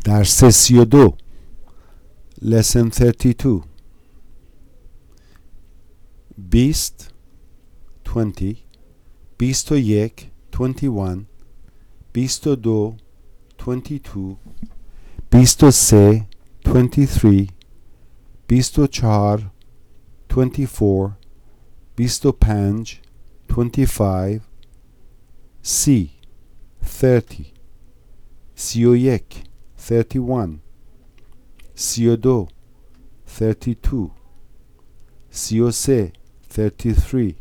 درس 32 lesson 32 20 20 21 21 22 22 23 23 24 24 25 25 C 30 31 31 32 32 33 33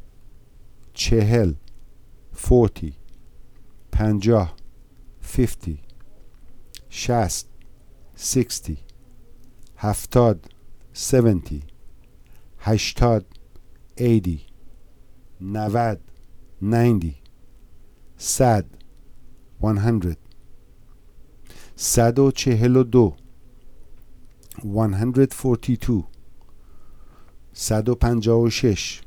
40 40 50 50 60 60 70 70 80 80 90 90 100 100 142 142 156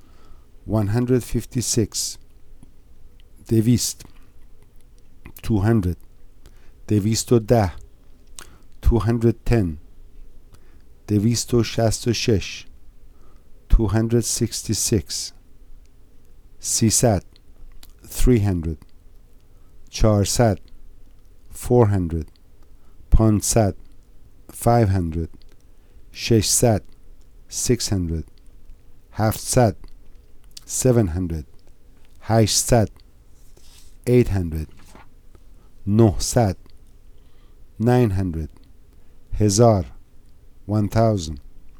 156 200 200 210 210 266 266 300 300 400 400 500 500 600 600 700 700 800 800 900 900 1000 1000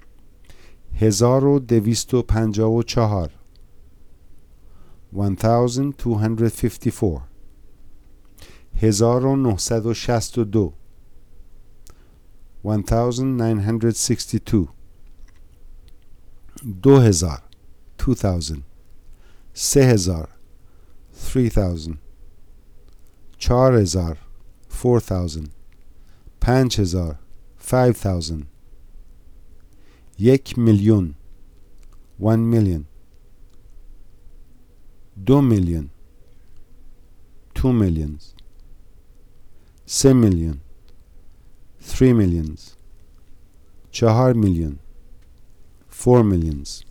1254 1254 1962 1962 2000 2000 3000 3000 4000 4000 5000 5000 1,000,000 1,000,000 2,000,000 2 millions 3 million 3 millions 4 million 4 millions